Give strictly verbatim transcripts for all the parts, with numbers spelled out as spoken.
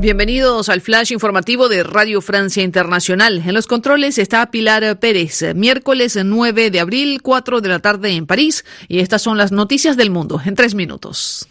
Bienvenidos al flash informativo de Radio Francia Internacional. En los controles está Pilar Pérez. Miércoles nueve de abril, cuatro de la tarde en París. Y estas son las noticias del mundo en tres minutos.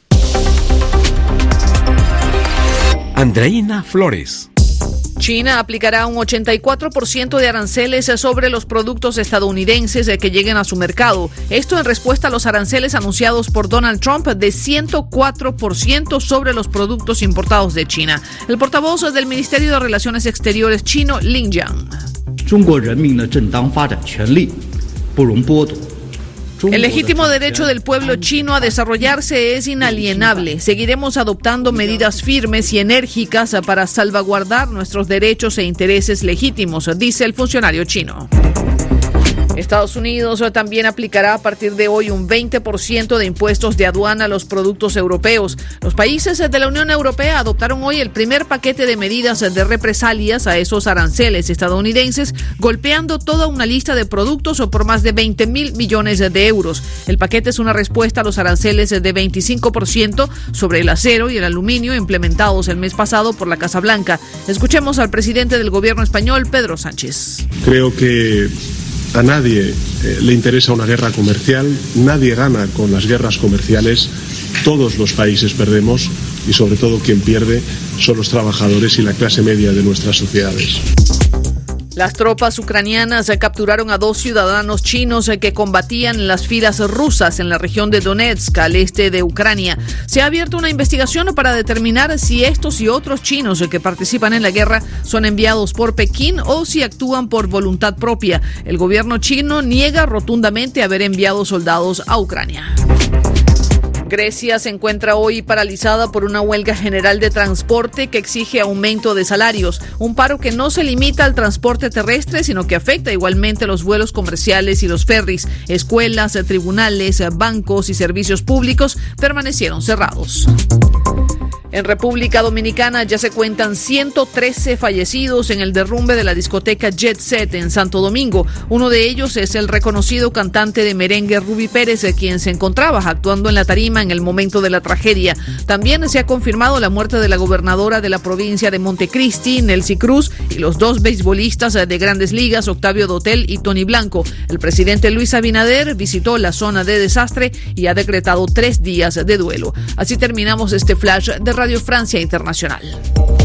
Andreina Flores. China aplicará un ochenta y cuatro por ciento de aranceles sobre los productos estadounidenses que lleguen a su mercado. Esto en respuesta a los aranceles anunciados por Donald Trump de ciento cuatro por ciento sobre los productos importados de China. El portavoz del Ministerio de Relaciones Exteriores chino, Lin Jian. El legítimo derecho del pueblo chino a desarrollarse es inalienable. Seguiremos adoptando medidas firmes y enérgicas para salvaguardar nuestros derechos e intereses legítimos, dice el funcionario chino. Estados Unidos también aplicará a partir de hoy un veinte por ciento de impuestos de aduana a los productos europeos. Los países de la Unión Europea adoptaron hoy el primer paquete de medidas de represalias a esos aranceles estadounidenses, golpeando toda una lista de productos por más de veinte mil millones de euros. El paquete es una respuesta a los aranceles de veinticinco por ciento sobre el acero y el aluminio implementados el mes pasado por la Casa Blanca. Escuchemos al presidente del gobierno español, Pedro Sánchez. Creo que a nadie eh, le interesa una guerra comercial, nadie gana con las guerras comerciales, todos los países perdemos y sobre todo quien pierde son los trabajadores y la clase media de nuestras sociedades. Las tropas ucranianas capturaron a dos ciudadanos chinos que combatían en las filas rusas en la región de Donetsk, al este de Ucrania. Se ha abierto una investigación para determinar si estos y otros chinos que participan en la guerra son enviados por Pekín o si actúan por voluntad propia. El gobierno chino niega rotundamente haber enviado soldados a Ucrania. Grecia se encuentra hoy paralizada por una huelga general de transporte que exige aumento de salarios. Un paro que no se limita al transporte terrestre, sino que afecta igualmente los vuelos comerciales y los ferries. Escuelas, tribunales, bancos y servicios públicos permanecieron cerrados. En República Dominicana ya se cuentan ciento trece fallecidos en el derrumbe de la discoteca Jet Set en Santo Domingo. Uno de ellos es el reconocido cantante de merengue Ruby Pérez, quien se encontraba actuando en la tarima en el momento de la tragedia. También se ha confirmado la muerte de la gobernadora de la provincia de Montecristi, Nelcy Cruz, y los dos beisbolistas de Grandes Ligas, Octavio Dotel y Tony Blanco. El presidente Luis Abinader visitó la zona de desastre y ha decretado tres días de duelo. Así terminamos este flash de Radio Francia Internacional.